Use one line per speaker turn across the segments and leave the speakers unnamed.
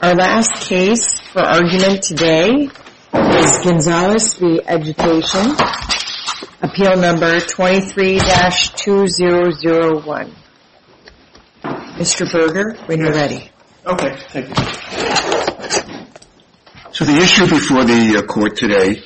Our last case for argument today is Gonzalez v. Education, appeal number 23-2001. Mr. Berger, when you're ready.
Okay, thank you. So the issue before the court today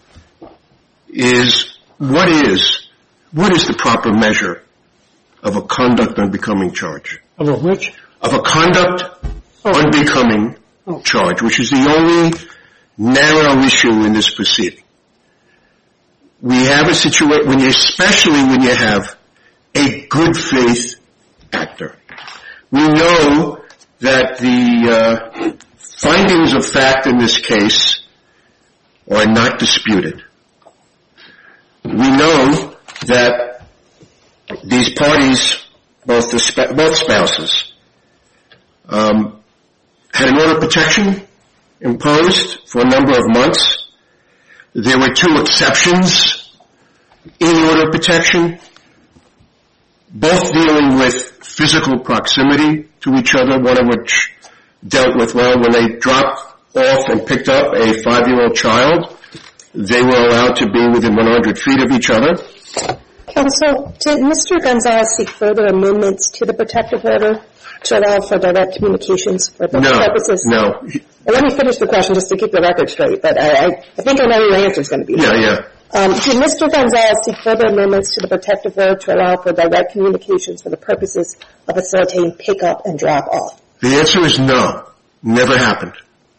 is what is the proper measure of a conduct unbecoming charge?
Of a which?
Of a conduct unbecoming charge, which is the only narrow issue in this proceeding. We have a situation, especially when you have a good faith actor. We know that the findings of fact in this case are not disputed. We know that these parties, both spouses, had an order of protection imposed for a number of months. There were two exceptions in the order of protection, both dealing with physical proximity to each other, one of which dealt with, when they dropped off and picked up a 5-year-old child, they were allowed to be within 100 feet of each other.
Counsel, did Mr. Gonzalez seek further amendments to the protective order to allow for direct communications for the purposes?
No.
Well, let me finish the question just to keep the record straight, but I think I know your answer is going to be no.
Yeah.
Did Mr. Gonzalez seek further amendments to the protective order to allow for direct communications for the purposes of facilitating pick-up and drop-off?
The answer is no. Never happened.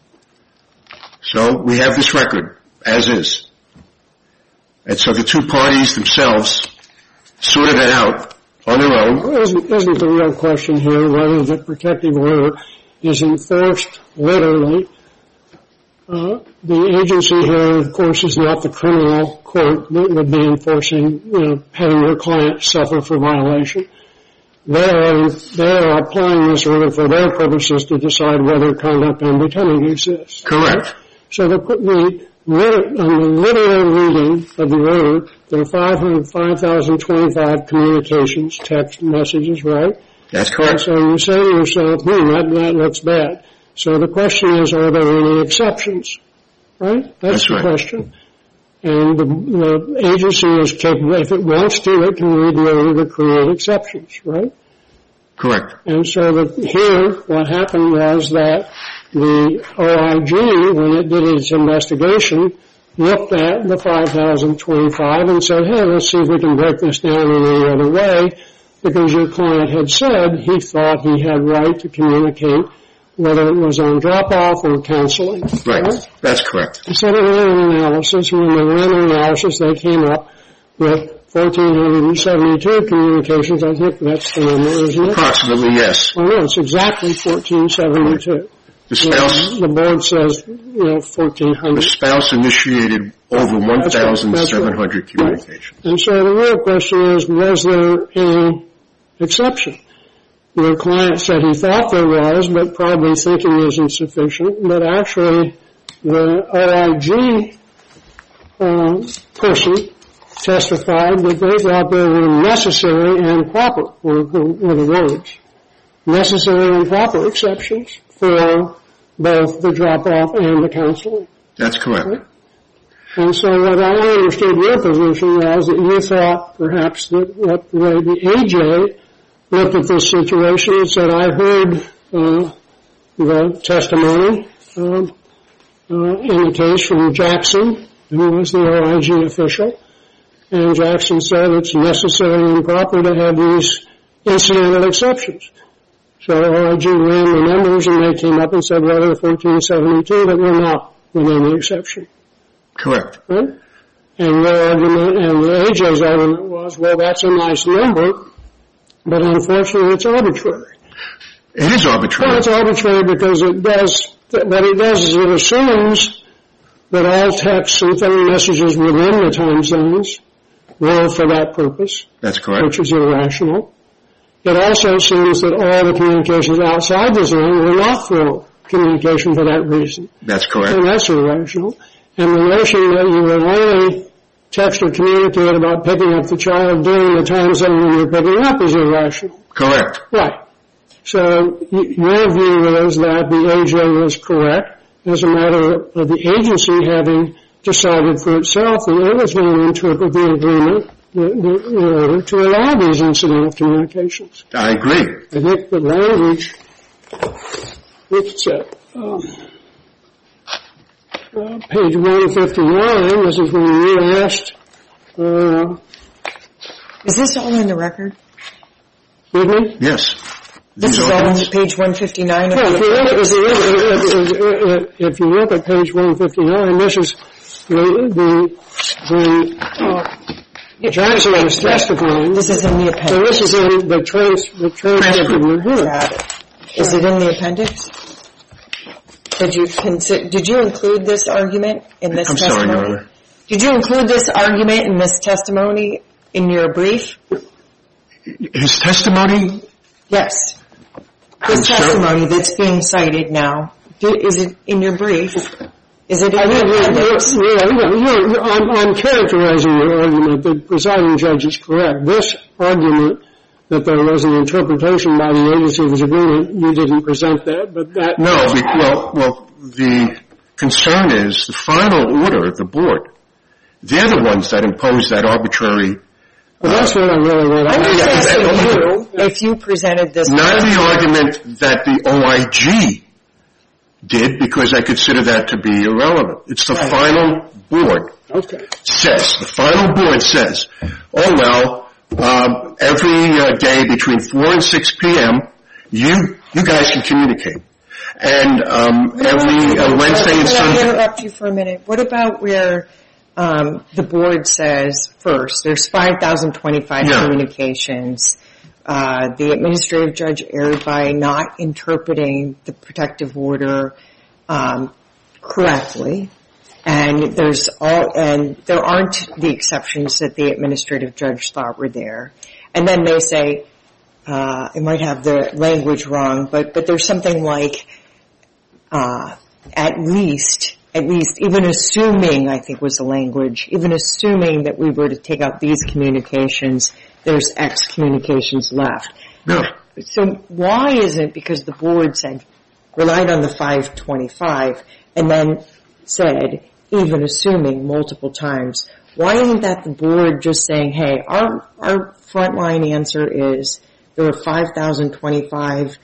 So we have this record, as is. And so the two parties themselves sorted it out on their own.
Isn't the real question here whether the protective order is enforced literally? The agency here, of course, is not the criminal court that would be enforcing, having your client suffer for violation. They are applying this order for their purposes to decide whether conduct unbecoming exists.
Correct.
So on the literal reading of the order, there are 5,025 communications, text messages, right?
That's correct.
So you say to yourself, that looks bad. So the question is, are there any exceptions? Right? That's the question. And the agency is capable, if it wants to, it can read the order to create exceptions, right?
Correct.
And so here, what happened was that the OIG, when it did its investigation, looked at the 5,025 and said, hey, let's see if we can break this down in any other way, because your client had said he thought he had right to communicate whether it was on drop-off or counseling.
Right. That's correct.
So they ran an analysis. When they ran an analysis, they came up with 1,472 communications. I think that's the number, isn't it?
Approximately, yes.
Oh, no, it's exactly 1,472.
The spouse...
The board says, 1,400.
The spouse initiated over 1,700 communications.
Right. And so the real question is, was there any exception? Your client said he thought there was, but probably thinking isn't sufficient. But actually, the OIG person testified that they thought there were necessary and proper, were the words, necessary and proper exceptions for both the drop-off and the counseling.
That's correct.
Right? And so what I understood your position was that you thought perhaps that what the way the AJ looked at this situation and said, I heard the testimony in the case from Jackson, who was the OIG official, and Jackson said it's necessary and proper to have these incidental exceptions. So OIG ran the numbers and they came up and said, well, there are 1,472 that were not within the exception.
Correct.
Right? And their argument, and the AJ's argument was, well, that's a nice number, but unfortunately it's arbitrary.
It is arbitrary.
Well, it's arbitrary because what it does is it assumes that all texts and phone messages within the time zones were for that purpose.
That's correct.
Which is irrational. It also assumes that all the communications outside the zone were not for communication for that reason.
That's correct.
And that's irrational. And the notion that you would only text or communicate about picking up the child during the time zone when you're picking up is irrational.
Correct.
Right. So your view is that the AJ was correct as a matter of the agency having decided for itself that it was going to interpret the agreement in order to allow these incidental communications.
I agree.
I think the language, it's page 159, this is when you asked,
Is this all in the record?
excuse me?
Yes.
This is all on page 159 of
Yeah,
the
if you look at page 159, this is Johnson was testifying.
This is in the appendix.
So this is in the transcript of your hearing.
Got it. Is it in the appendix? Did you include this argument in this testimony?
I'm sorry, Your Honor.
Did you include this argument in this testimony in your brief?
His testimony?
Yes. This testimony that's being cited now, is it in your brief? Is it in the appendix?
I'm characterizing your argument. The presiding judge is correct. This argument that there was an interpretation by the agency of his agreement, you didn't present that, but that...
No, well, the concern is the final order of the board. They're the ones that impose that arbitrary...
Well, that's what I really want to
ask you, if you presented this...
Not the argument that the OIG did, because I consider that to be irrelevant. It's the final board.
Okay.
The final board says, oh, well, every day between 4 and 6 p.m., you guys can communicate. And every Wednesday and Sunday...
Can I interrupt you for a minute? What about where the board says, first, there's 5,025 communications. The administrative judge erred by not interpreting the protective order correctly. And there aren't the exceptions that the administrative judge thought were there. And then they say, it might have the language wrong, but there's something like, at least, even assuming, I think was the language, even assuming that we were to take out these communications, there's X communications left.
No.
So why isn't it because the board relied on the 525 and then said, even assuming multiple times, why isn't that the board just saying, hey, our frontline answer is there were 5,025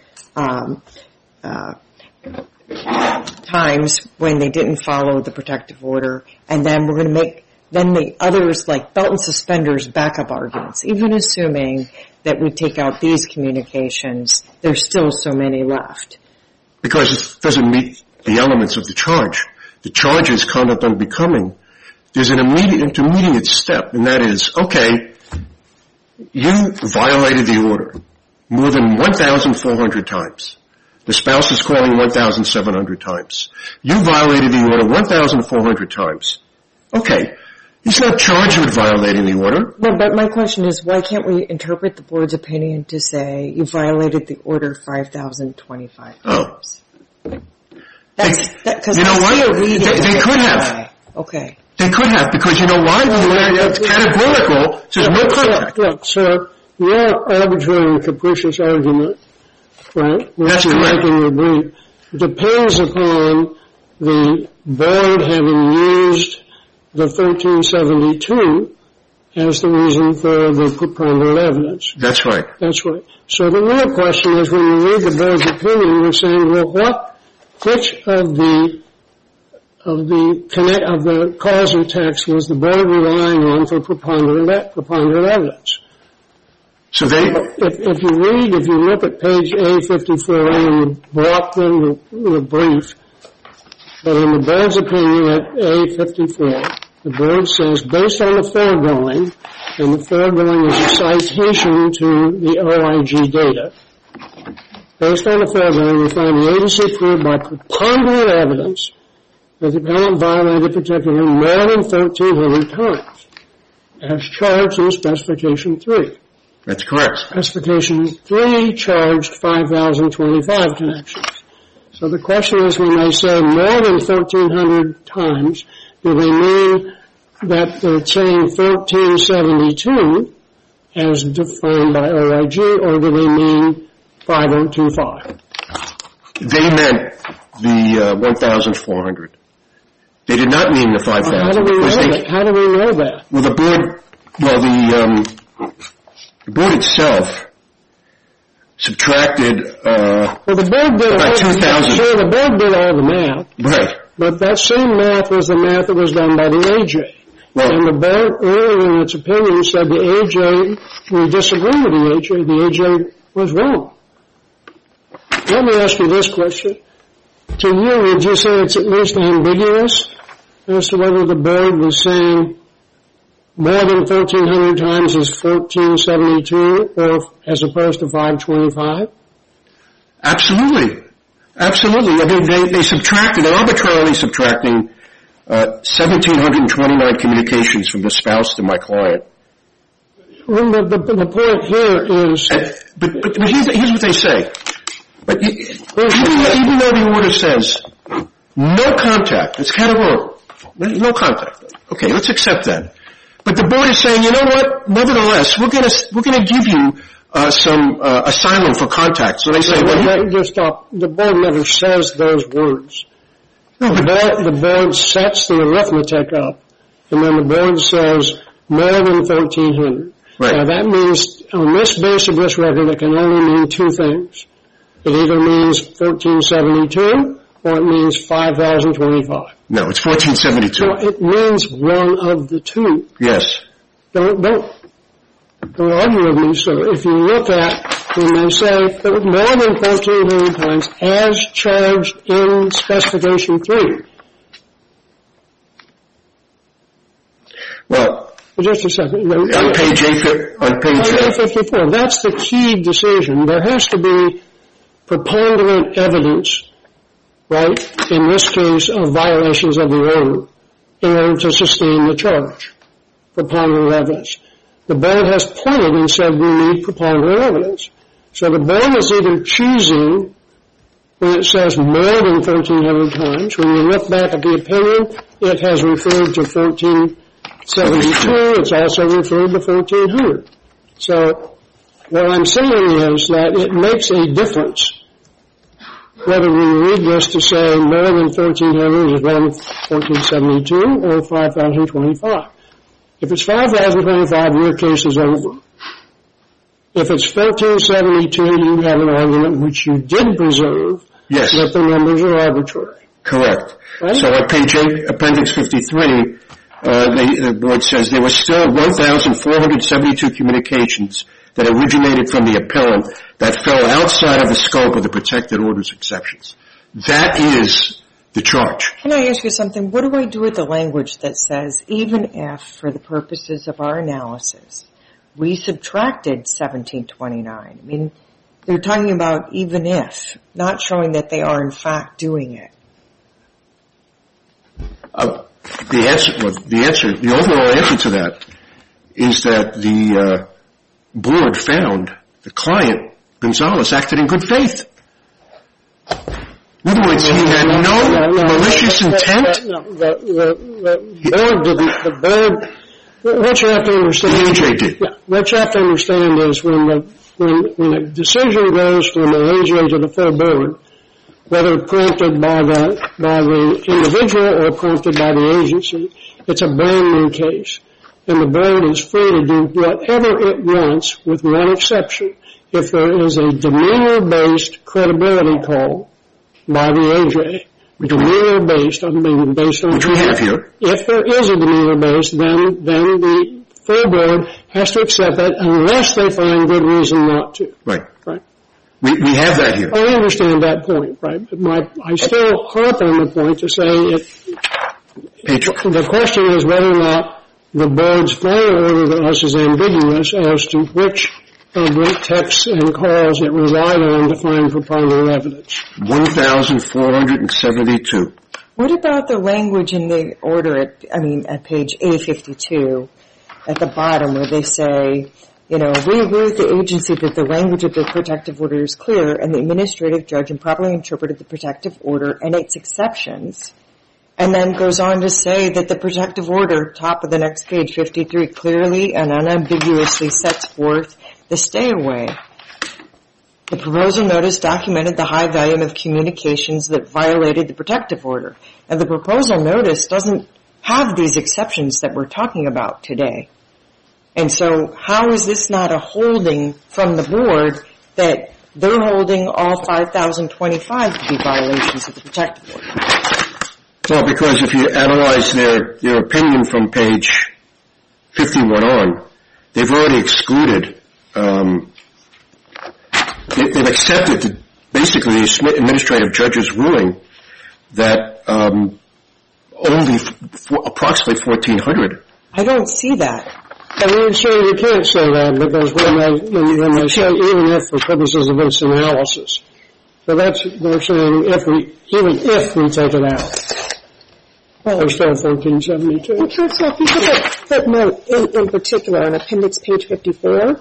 times when they didn't follow the protective order, and then we're going to make then the others like belt and suspenders backup arguments. Even assuming that we take out these communications, there's still so many left.
Because it doesn't meet the elements of the charge. The charge is conduct unbecoming. There's an intermediate step, and that is, okay, you violated the order more than 1,400 times. The spouse is calling 1,700 times. You violated the order 1,400 times. Okay. He's not charged with violating the order.
No, but my question is, why can't we interpret the board's opinion to say you violated the order 5,025 times?
You know what? They could have.
Okay.
They could have, because you know why? The categorical says no contact.
Look, sir, your arbitrary and capricious argument, right,
that's correct,
depends upon the board having used the 1372 as the reason for the preponderant evidence.
That's right.
That's right. So the real question is, when you read the board's opinion, you're saying, well, which of the causal text was the board relying on for preponderant evidence?
So
if you look at page A54, and you brought them the brief, but in the board's opinion at A54, the board says, based on the foregoing, and the foregoing is a citation to the OIG data, based on the foregoing, we find the agency proved by preponderant evidence that the appellant violated particularly more than 1,300 times, as charged in Specification 3.
That's correct.
Specification 3 charged 5,025 connections. So the question is, when they say more than 1,300 times, do they mean that they're saying 1,372 as defined by OIG, or do they mean 5025.
They meant the 1,400. They did not mean the 5,000.
How do we know that?
Well, the board itself subtracted
well, the board did
about 2,000.
Sure, the board did all the math.
Right.
But that same math was the math that was done by the AJ.
Well,
and the board, earlier in its opinion, said the AJ, we disagree with the AJ. The AJ was wrong. Let me ask you this question. To you, would you say it's at least ambiguous as to whether the board was saying more than 1,400 times is 1,472 or as opposed to 525?
Absolutely. Absolutely. I mean, they subtracted, they're arbitrarily subtracting 1,729 communications from the spouse to my client.
Well, the point here is...
But here's what they say. But even though the order says no contact, it's categorical. No contact. Okay, let's accept that. But the board is saying, you know what? Nevertheless, we're going to give you some asylum for contact. So they say,
just stop. The board never says those words. No, the board sets the arithmetic up, and then the board says more than 1,400.
Right.
Now that means on this base of this record, it can only mean two things. It either means 1,472 or it means 5,025.
No, it's 1,472.
So it means one of the two.
Yes.
Don't argue with me, sir. If you look at when they say more than 1,400 times as charged in specification 3.
Well,
just a second.
On page
854. That's the key decision. There has to be preponderant evidence, right, in this case of violations of the order in order to sustain the charge. Preponderant evidence. The board has pointed and said we need preponderant evidence. So the board is either choosing when it says more than 1,400 times. When you look back at the opinion, it has referred to 1,472. It's also referred to 1,400. So what I'm saying is that it makes a difference whether we read this to say more than 1,400 is 1,472 or 5,025. If it's 5,025, your case is over. If it's 1,472, you have an argument which you did preserve.
Yes.
That the numbers are arbitrary.
Correct.
Right?
So at page 8, appendix 53, the board says there were still 1,472 communications that originated from the appellant that fell outside of the scope of the protected orders exceptions. That is the charge.
Can I ask you something? What do I do with the language that says, even if, for the purposes of our analysis, we subtracted 1,729? I mean, they're talking about even if, not showing that they are in fact doing it.
The overall answer to that is that the board found the client, Gonzalez, acted in good faith. In other words, he had no malicious intent.
The board, what you have to understand.
The AJ did.
Yeah, what you have to understand is when a decision goes from the AJ to the full board, whether prompted by the individual or prompted by the agency, it's a brand new case. And the board is free to do whatever it wants with one exception. If there is a demeanor-based credibility call by the AJ, demeanor-based, based on...
Which we have here.
If there is a demeanor-based, then the full board has to accept that unless they find good reason not to.
Right.
Right.
We have that here.
I understand that point, right? But I still harp on the point to say the question is whether or not the board's final order to us is ambiguous as to which of the texts and calls it relied on to find preponderant evidence.
1,472.
What about the language in the order at page A52 at the bottom where they say, we agree with the agency that the language of the protective order is clear and the administrative judge improperly interpreted the protective order and its exceptions, and then goes on to say that the protective order, top of the next page, 53, clearly and unambiguously sets forth the stay away. The proposal notice documented the high volume of communications that violated the protective order. And the proposal notice doesn't have these exceptions that we're talking about today. And so how is this not a holding from the board that they're holding all 5,025 to be violations of the protective order?
Well, because if you analyze their opinion from page 51 on, they've already excluded, they've accepted basically the administrative judge's ruling that only approximately 1,400.
I don't see that.
I mean, so you can't say that because when they say even if for purposes of this analysis, so they're saying even if we take it out. Well, there's still 1,472.
Well, Counsel, if you look at footnote 8 in particular on appendix page 54.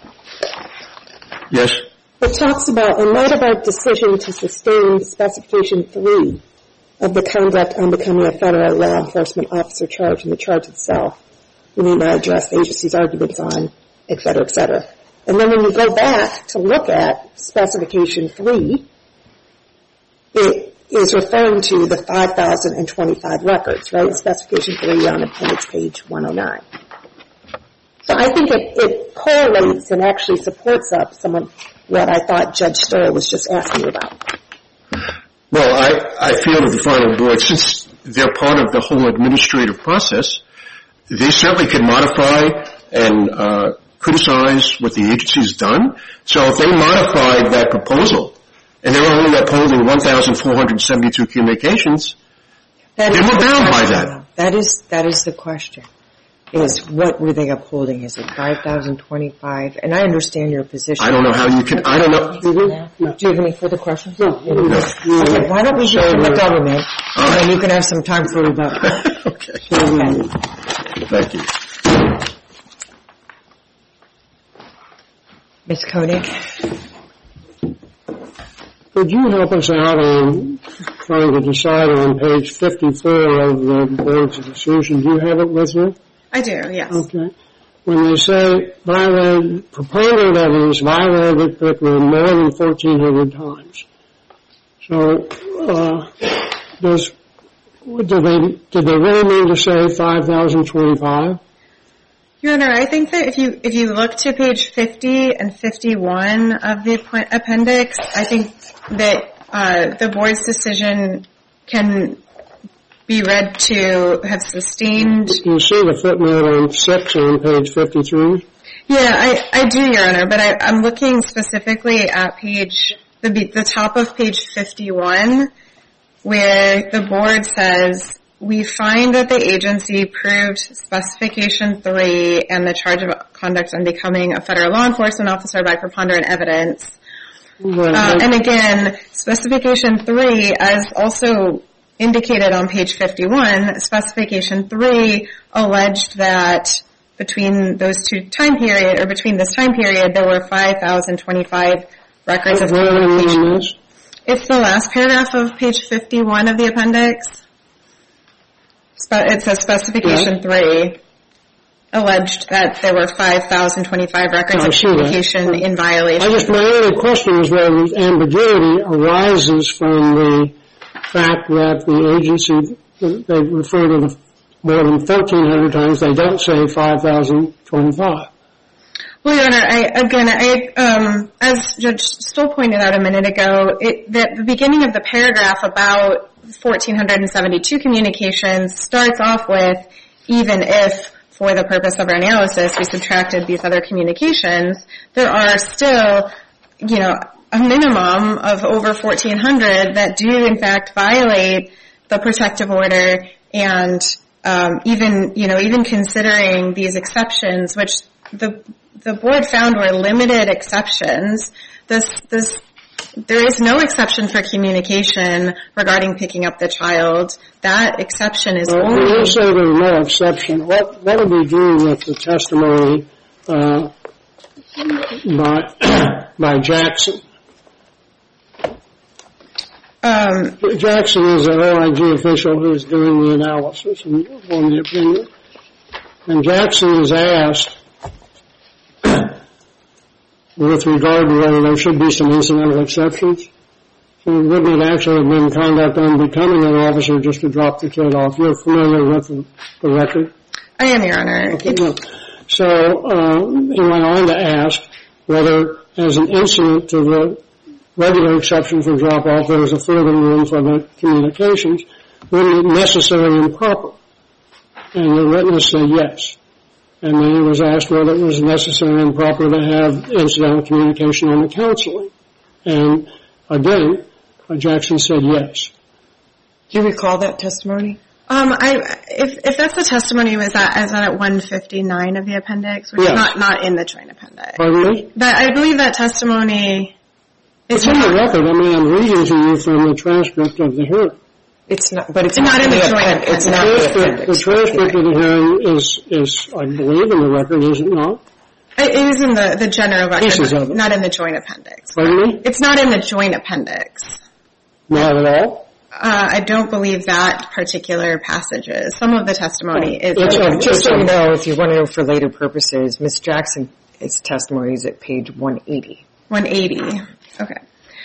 Yes.
It talks about, in light of our decision to sustain specification 3 of the conduct unbecoming a federal law enforcement officer charge in the charge itself, we need not address the agency's arguments on, et cetera, et cetera. And then when you go back to look at specification 3, it is referring to the 5,025 records, right? Specification 3 on appendix page 109. So I think it correlates and actually supports up some of what I thought Judge Stoll was just asking about.
Well, I feel that the final board, since they're part of the whole administrative process, they certainly can modify and criticize what the agency's done. So if they modified that proposal and they're only upholding 1,472 communications, they were bound by that.
That is the question. Is what were they upholding? Is it 5,025? And I understand your position.
I don't know how you can. I don't know.
Do you have any further questions?
No.
Okay, why don't we hear from the government, and then you can have some time for rebuttal.
Okay. Thank you.
Ms. Koenig?
Could you help us out on trying to decide on page 54 of the board's decision? Do you have it with you?
I do, yes.
Okay. When they say proponent evidence violated curriculum more than 1,400 times. So, did they really mean to say 5,025?
Your Honor, I think that if you look to page 50 and 51 of the appendix, I think that the board's decision can be read to have sustained.
You see the footnote on 6 on page 53?
Yeah, I do, Your Honor, but I'm looking specifically at the top of page 51, where the board says, we find that the agency proved specification 3 and the charge of conduct unbecoming a federal law enforcement officer by preponderant evidence. And again, specification 3, as also indicated on page 51, specification 3 alleged that between this time period, there were 5,025 records of communication. It's the last paragraph of page 51 of the appendix. It says specification 3 alleged that there were 5,025 records of communication in violation.
My only question is whether the ambiguity arises from the fact that the agency, they refer to more than 1,400 times, they don't say 5,025.
Well, Your Honor, as Judge Stoll pointed out a minute ago, the beginning of the paragraph about 1,472 communications starts off with, even if, for the purpose of our analysis, we subtracted these other communications, there are still, a minimum of over 1,400 that do, in fact, violate the protective order, and even considering these exceptions, which the board found were limited exceptions. There is no exception for communication regarding picking up the child. That exception is only.
When you say there's no exception, what do we do with the testimony by Jackson? Jackson is an OIG official who is doing the analysis and on the opinion. And Jackson is asked, with regard to whether there should be some incidental exceptions? So wouldn't it actually have been conduct unbecoming an officer just to drop the kid off? You're familiar with the record?
I am, Your Honor.
Okay, no. So he went on to ask whether, as an incident to the regular exception for drop-off, there was a further room for the communications. Wouldn't it necessary and proper? And the witness said yes. And then he was asked whether it was necessary and proper to have incidental communication on the counseling. And again, Jackson said yes.
Do you recall that testimony?
If that's the testimony, is that at 159 of the appendix, which is not in the joint appendix?
Pardon me?
I believe that testimony is
it's in the record. I mean, I'm reading to you from the transcript of the hearing.
It's not, but it's not in the joint appendix. It's not in the appendix.
The transcript of the hearing is, I believe, in the record, is it not?
It is in the general record,
Pieces of it.
not in the joint appendix.
Pardon me?
It's not in the joint appendix.
Not at all?
I don't believe that particular passage is. Some of the testimony is.
Just so you know, if you want to know for later purposes, Ms. Jackson's testimony is at page 180.
180. Okay.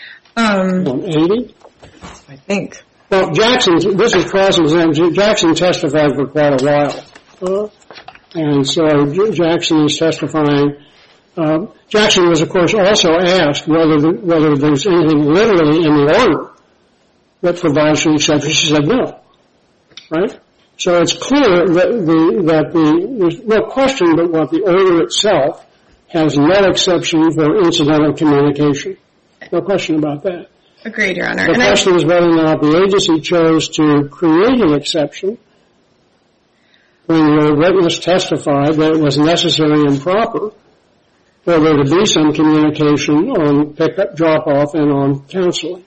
180?
I think.
Well, this is cross-examination. Jackson testified for quite a while. And so Jackson is testifying. Jackson was, of course, also asked whether there's anything literally in the order that provides for exception. She said no. Right? So it's clear that there's no question but what the order itself has no exception for incidental communication. No question about that.
Agreed, Your Honor.
The question is whether or not the agency chose to create an exception when the witness testified that it was necessary and proper for there to be some communication on pick-up, drop-off, and on counseling.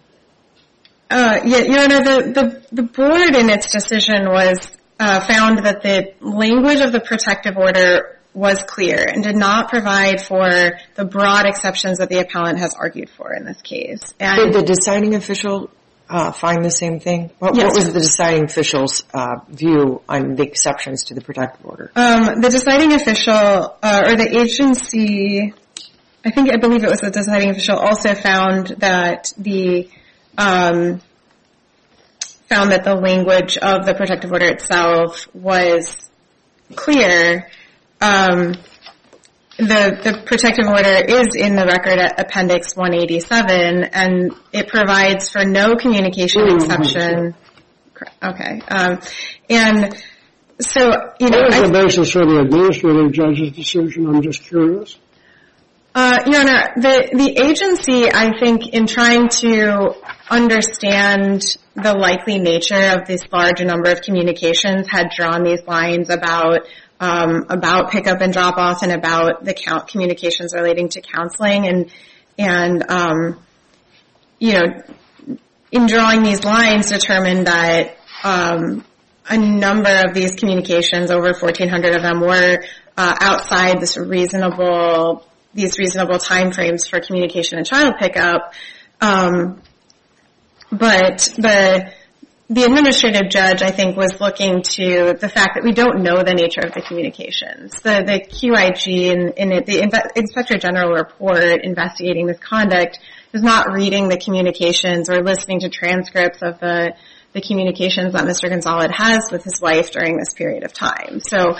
Your Honor, the board in its decision found that the language of the protective order was clear and did not provide for the broad exceptions that the appellant has argued for in this case.
Did the deciding official find the same thing? What was the deciding official's view on the exceptions to the protective order?
The deciding official, or the agency, I believe it was the deciding official, also found that the language of the protective order itself was clear. The protective order is in the record at Appendix 187, and it provides for no communication exception. Okay. And so,
what was the basis for the administrative judge's decision? I'm just curious.
Your Honor, the agency, I think, in trying to understand the likely nature of this large number of communications, had drawn these lines about pickup and drop off and about the communications relating to counseling and in drawing these lines determined that a number of these communications, over 1,400 of them, were outside these reasonable time frames for communication and child pickup. But the administrative judge, I think, was looking to the fact that we don't know the nature of the communications. The QIG in the Inspector General report investigating this conduct is not reading the communications or listening to transcripts of the communications that Mr. Gonzalez has with his wife during this period of time. So,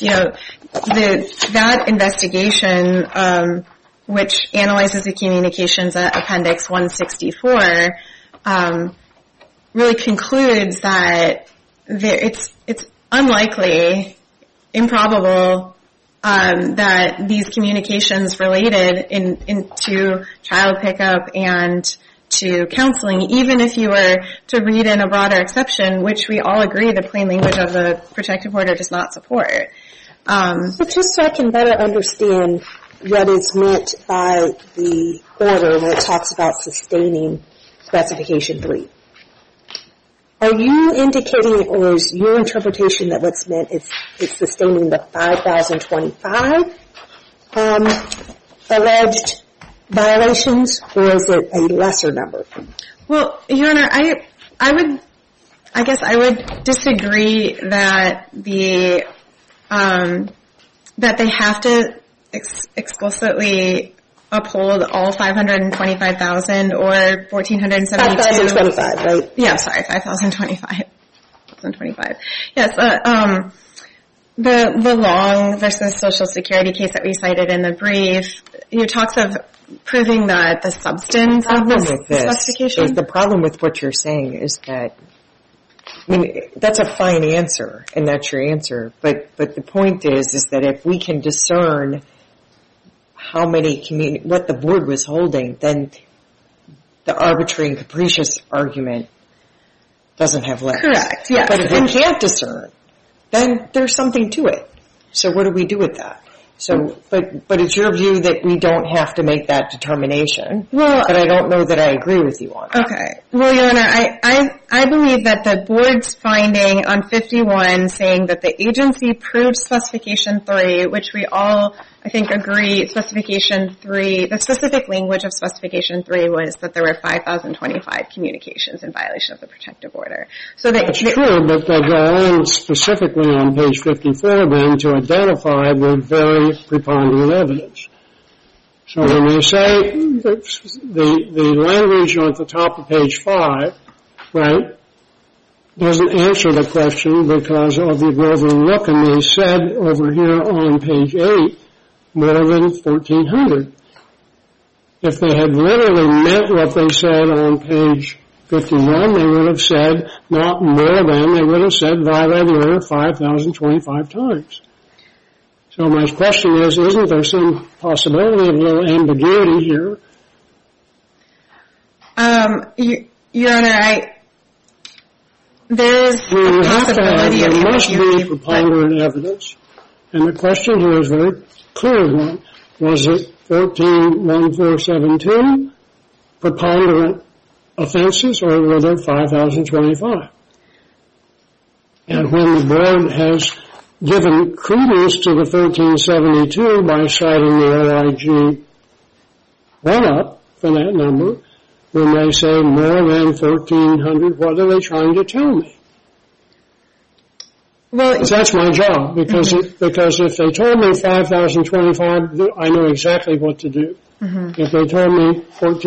that investigation, which analyzes the communications at Appendix 164, really concludes that it's unlikely, improbable, that these communications related into child pickup and to counseling, even if you were to read in a broader exception, which we all agree the plain language of the protective order does not support.
But just so I can better understand what is meant by the order when it talks about sustaining Specification 3. Are you indicating, or is your interpretation that what's meant is it's sustaining the 5,025 alleged violations, or is it a lesser number?
Well, Your Honor, I would disagree that that they have to explicitly uphold all 525,000 or 1,472.
5,025, right?
Yeah, sorry, 5,025. Yes, the Long versus Social Security case that we cited in the brief, it talks of proving that the substance of the specification.
The problem with what you're saying is that, I mean, that's a fine answer, and that's your answer. But the point is that if we can discern how many what the board was holding, then the arbitrary and capricious argument doesn't have legs.
Correct. Yes.
But if we can't discern, then there's something to it. So what do we do with that? So, but it's your view that we don't have to make that determination.
Well,
but I don't know that I agree with you on that.
Okay. Well, Your Honor, I believe that the board's finding on 51 saying that the agency proved Specification 3, which we all, I think, agree, Specification 3, the specific language of Specification 3 was that there were 5,025 communications in violation of the protective order. So
that's true, but they go on specifically on page 54 then to identify the very preponderant evidence. So when they say the language on the top of page 5, right, doesn't answer the question because of the overlook, and they said over here on page 8, more than 1,400. If they had literally meant what they said on page 51, they would have said not more than, they would have said violated the order 5,025 times. So my question is, isn't there some possibility of a little ambiguity here?
Your Honor, there is a possibility of ambiguity.
There must be preponderant evidence. And the question here is a very clear one. Was it 141472 preponderant offenses, or were there 5,025? And when the board has given credence to the 1372 by citing the OIG run-up for that number, when they say more than 1,400, what are they trying to tell me? Well, that's my job, because if they told me 5,025, I know exactly what to do. If they told me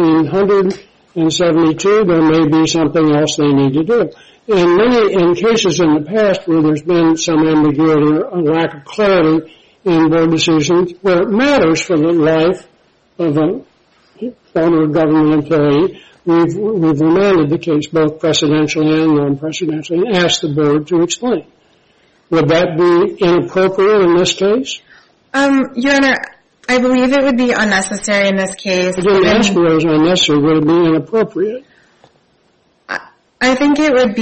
1,472, there may be something else they need to do. In cases in the past where there's been some ambiguity or a lack of clarity in board decisions, where it matters for the life of a former government employee, we've remanded the case both precedentially and non-precedentially and asked the board to explain. Would that be inappropriate in this case?
Your Honor, I believe it would be unnecessary in this case.
I didn't ask whether it was unnecessary. Would it be inappropriate?
I think it would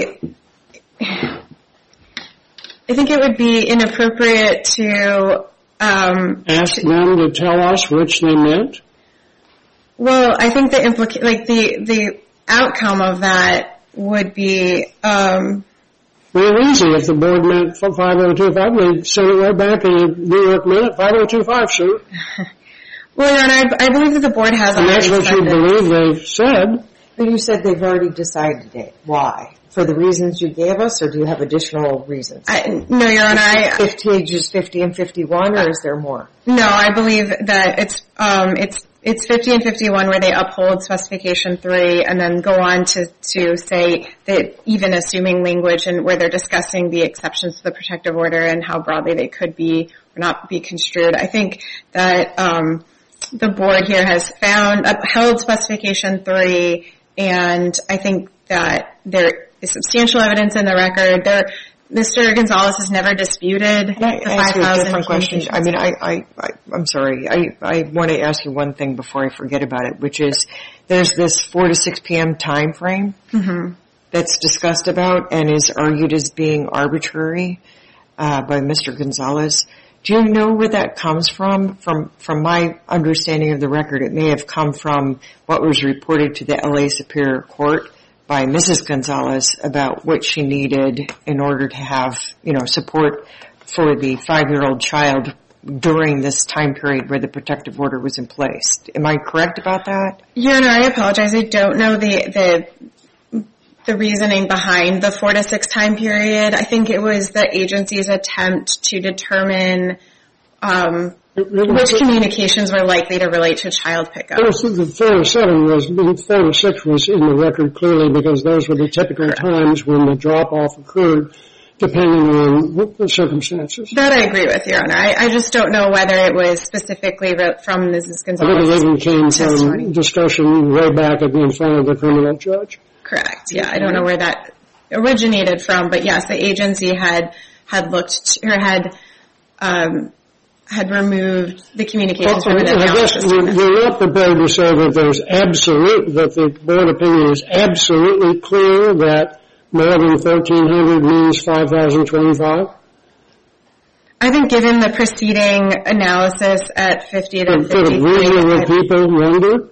be inappropriate to
ask them to tell us which they meant.
Well, I think the outcome of that would be
real easy. If the board meant 5025, they'd send it right back in New York minute 5025, sir.
Well, Your Honor, I believe that the board has already
decided. And that's what you believe they've said.
But you said they've already decided it. Why? For the reasons you gave us, or do you have additional reasons?
No, Your Honor.
Pages 50 and 51, or is there more?
No, I believe that it's 50 and 51 where they uphold Specification 3 and then go on to say that even assuming language and where they're discussing the exceptions to the protective order and how broadly they could be or not be construed. I think that the board here has upheld Specification 3, and I think that there is substantial evidence in the record. Mr. Gonzalez has never disputed the 5,000.
Can I ask you a different question? I mean, I'm sorry. I want to ask you one thing before I forget about it, which is there's this 4 to 6 p.m. time frame that's discussed about and is argued as being arbitrary by Mr. Gonzalez. Do you know where that comes from? From my understanding of the record, it may have come from what was reported to the L.A. Superior Court by Mrs. Gonzalez about what she needed in order to have, support for the 5-year-old child during this time period where the protective order was in place. Am I correct about that?
Your Honor, I apologize. I don't know the reasoning behind the 4 to 6 time period. I think it was the agency's attempt to determine which communications were likely to relate to child pickup.
The 4 to 6 was in the record clearly because those were the typical times when the drop-off occurred, depending on the circumstances.
That I agree with, Your Honor. I just don't know whether it was specifically from Mrs. Gonzalez's
I think it even came from discussion way back in front of the criminal judge.
Correct, yeah. I don't know where that originated from, but yes, the agency had looked, or had removed the communications from an analysis.
I guess you're not prepared to say that that the board opinion is absolutely clear that more than 1,300 means 5,025?
I think given the preceding analysis at 50 to 53...
Could reasonable people wonder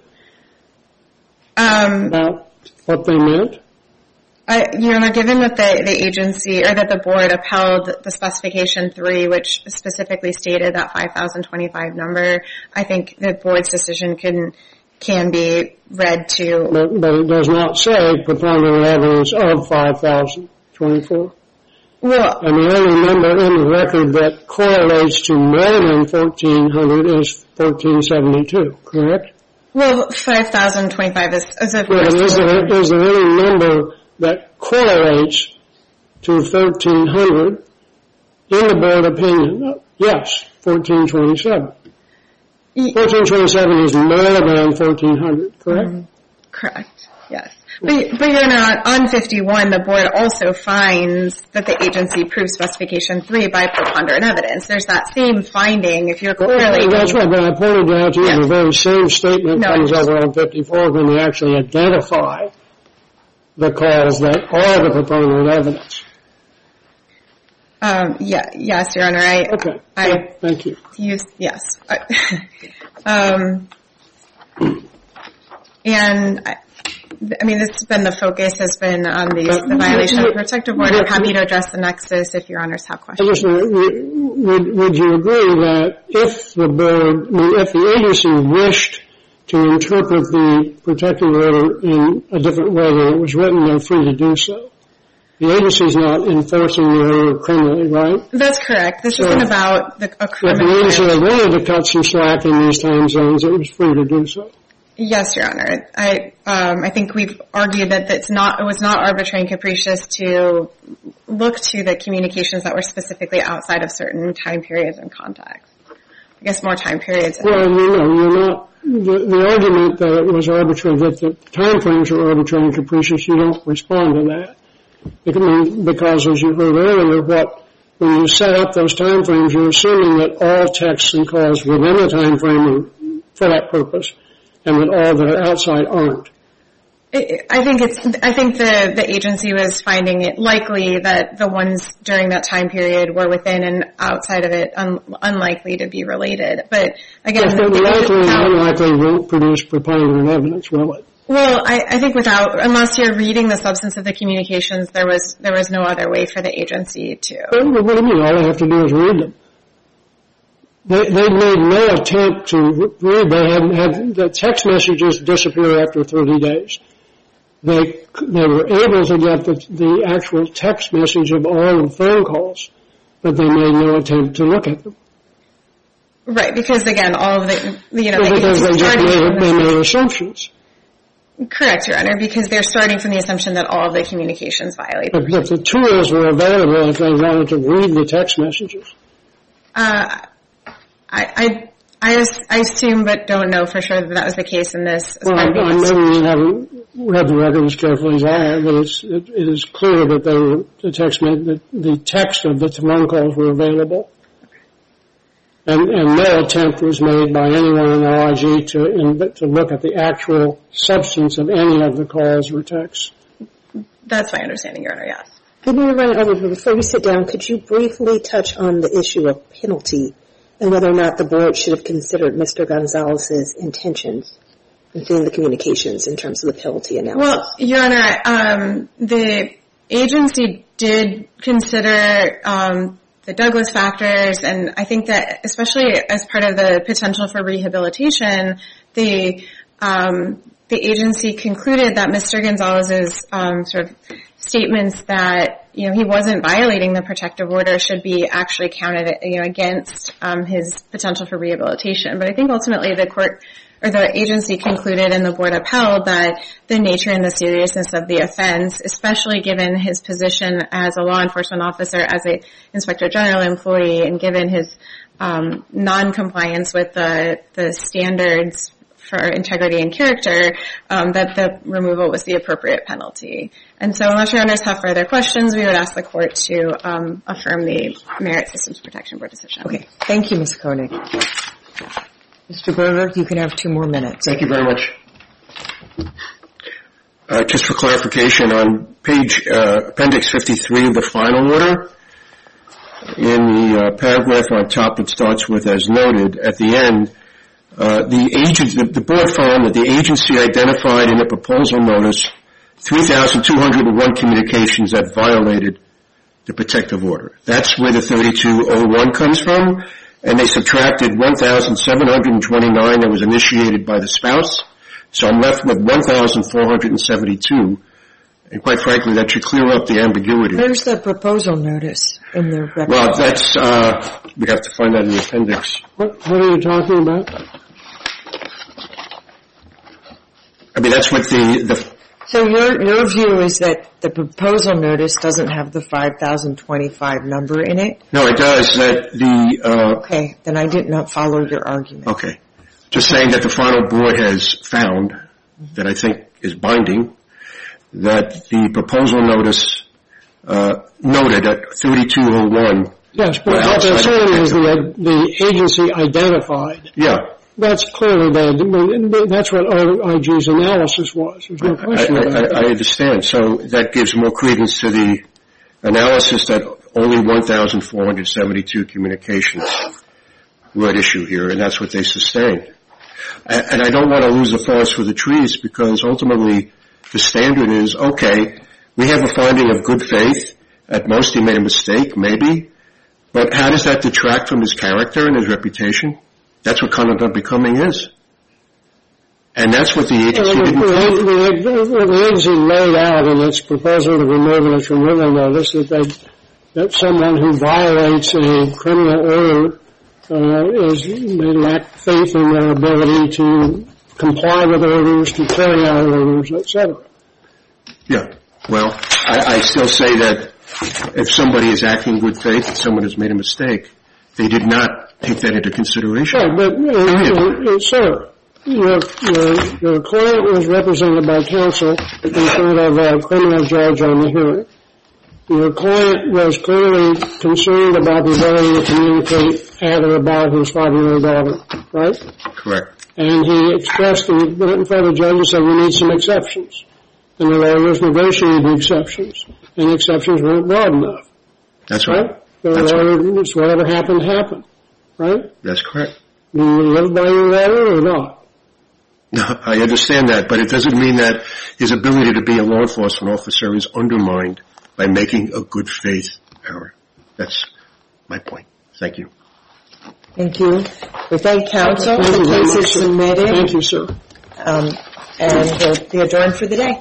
about what they meant?
Your Honor, given that the agency, or that the board upheld the specification 3, which specifically stated that 5,025 number, I think the board's decision can be read to...
But it does not say preponderant evidence of 5,024.
Well...
And the only number in the record that correlates to more than 1,400 is 1,472, correct?
Well, 5,025 is a...
Is there any number that correlates to 1,300 in the board opinion? Yes, 1,427. 1,427 is more than 1,400, correct?
Correct, yes. But Your Honor, on 51, the board also finds that the agency proved specification 3 by preponderant evidence. There's that same finding if you're correlating...
That's right, but I pointed out to you the very same statement comes over on 54 when they actually identify the calls that are the preponderant evidence.
Yes, Your Honor.
Okay, thank you.
Yes. And, I mean, this has been the focus, has been on the violation of the protective order. I'm happy to address the nexus if Your Honors have questions.
Would you agree that if the agency wished to interpret the protective order in a different way than it was written, they're free to do so? The agency's not enforcing the order criminally, right?
That's correct. This isn't about a criminal...
If the agency wanted to cut some slack in these time zones, it was free to do so.
Yes, Your Honor. I think we've argued that it was not arbitrary and capricious to look to the communications that were specifically outside of certain time periods and contexts. I guess more time periods.
Well, you're not... The argument that it was arbitrary, that the time frames were arbitrary and capricious, you don't respond to that. Because, as you heard earlier, when you set up those time frames, you're assuming that all texts and calls within the time frame are for that purpose, and that all that are outside aren't.
I think the agency was finding it likely that the ones during that time period were within and outside of it unlikely to be related. But again,
likely and unlikely won't produce preponderant evidence, will it?
Well, I think unless you're reading the substance of the communications, there was no other way for the agency to.
What do you mean? All they have to do is read them. They made no attempt to read. They had the text messages disappear after 30 days. They were able to get the actual text message of all the phone calls, but they made no attempt to look at them.
Right, because again, all of the
because they made assumptions.
Correct, Your Honor, because they're starting from the assumption that all of the communications violate.
But the tools were available if they wanted to read the text messages.
I assume, but don't know for sure that was the case in this.
Well, I know you haven't read the record as carefully as I have, but it is clear that the text of the phone calls were available. And no attempt was made by anyone in OIG to look at the actual substance of any of the calls or texts.
That's my understanding, Your Honor, yes.
Before we sit down, could you briefly touch on the issue of penalty and whether or not the board should have considered Mr. Gonzalez's intentions in seeing the communications in terms of the penalty analysis?
Well, Your Honor, the agency did consider the Douglas factors, and I think that especially as part of the potential for rehabilitation, the agency concluded that Mr. Gonzalez's sort of statements that, he wasn't violating the protective order should be actually counted, against his potential for rehabilitation. But I think ultimately the court or the agency concluded and the board upheld that the nature and the seriousness of the offense, especially given his position as a law enforcement officer, as a inspector general employee, and given his non-compliance with the standards for integrity and character, that the removal was the appropriate penalty. And so unless your honors have further questions, we would ask the court to affirm the Merit Systems Protection Board decision.
Okay. Thank you, Ms. Koenig. Mr. Berger, you can have 2 more minutes.
Thank you very much. Just for clarification, on page appendix 53 of the final order, in the paragraph on top it starts with, as noted, at the end, the board found that the agency identified in the proposal notice 3,201 communications that violated the protective order. That's where the 3201 comes from, and they subtracted 1,729 that was initiated by the spouse. So I'm left with 1,472, and quite frankly, that should clear up the ambiguity.
Where's the proposal notice in the record?
Well, that's, we have to find that in the appendix.
What are you talking about?
I mean, that's what
So your view is that the proposal notice doesn't have the 5,025 number in it?
No, it does.
Okay, then I did not follow your argument.
Okay. Just saying that the final board has found, that I think is binding, that the proposal notice noted at 3201.
Yes, but what they're saying is the agency identified.
Yeah.
That's clearly that's what OIG's analysis was. There's no question about that.
I understand. So that gives more credence to the analysis that only 1,472 communications were at issue here, and that's what they sustained. And I don't want to lose the forest for the trees, because ultimately the standard is, okay, we have a finding of good faith. At most he made a mistake, maybe. But how does that detract from his character and his reputation? That's what conduct unbecoming is. And that's what the agency didn't do.
The agency laid out in its proposal to remove its removal notice that someone who violates a criminal order they lack faith in their ability to comply with orders, to carry out orders, etc.
Yeah. Well, I still say that if somebody is acting in good faith and someone has made a mistake, they did not take that into consideration.
Right, but, sir, your client was represented by counsel in front of a criminal judge on the hearing. Your client was clearly concerned about the ability to communicate at or about his 5-year-old daughter, right?
Correct.
And he expressed in front of the judge and said, we need some exceptions. And the lawyers negotiated the exceptions, and the exceptions weren't broad enough.
That's right.
That's right. Whatever happened, happened, right?
That's correct.
Do you live by your lawyer or not?
No, I understand that, but it doesn't mean that his ability to be a law enforcement officer is undermined by making a good faith error. That's my point. Thank you.
Thank you. We thank counsel. The case is submitted.
Thank you, sir.
And we'll be adjourned for the day.